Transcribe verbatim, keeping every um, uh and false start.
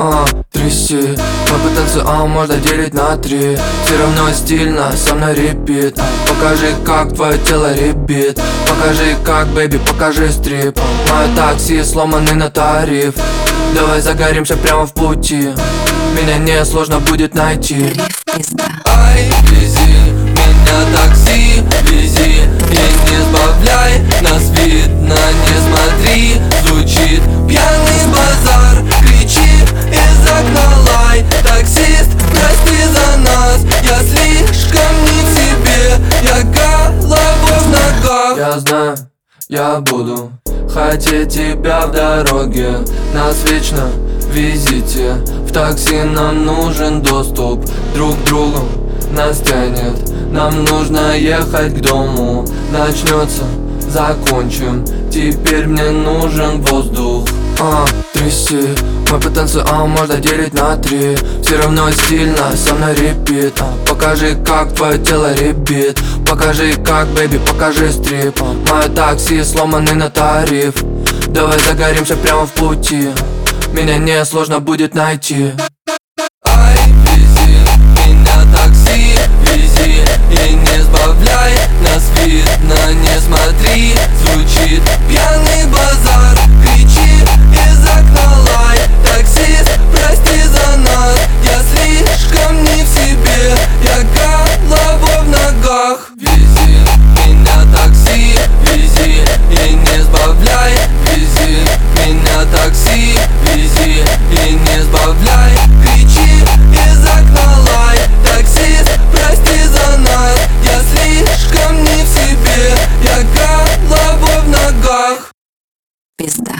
А, тряси, мы потанцуем, можно делить на три. Все равно стильно, со мной репит. Покажи, как твое тело ребит. Покажи, как, бэби, покажи стрип. Мое такси сломанный на тариф. Давай загоримся прямо в пути. Меня не сложно будет найти. Ай, вези меня такси, вези и не сбавляй. Нас видно, не смотри. Звучит пьяный базар, кричи из окна лай. Таксист, прости за нас, я слишком не в себе. Я головой в ногах. Я знаю, я буду хотеть тебя в дороге. Нас вечно везите. В такси нам нужен доступ друг к другу. Нас тянет, нам нужно ехать к дому. Начнется, закончим. Теперь мне нужен воздух. А, тряси, мы потанцуем, можно делить на три. Все равно стильно, со мной репит. Покажи, как твое тело ребит. Покажи, как, бэби, покажи стрип. Мое такси сломанный на тариф. Давай загоримся прямо в пути. Меня не сложно будет найти. Ай, вези меня такси, вези и не сбавляй. Нас видно, не смотри. Звучит пьяный базар, кричи из окна лай. Таксист, прости за нас, я слишком не в себе. Я головой в ногах. Вези меня такси, вези и не сбавляй. Вези меня такси, вези и не сбавляй. Кричи из окна лай. Таксист, прости за нас, я слишком не в себе. Я головой в ногах. Пизда.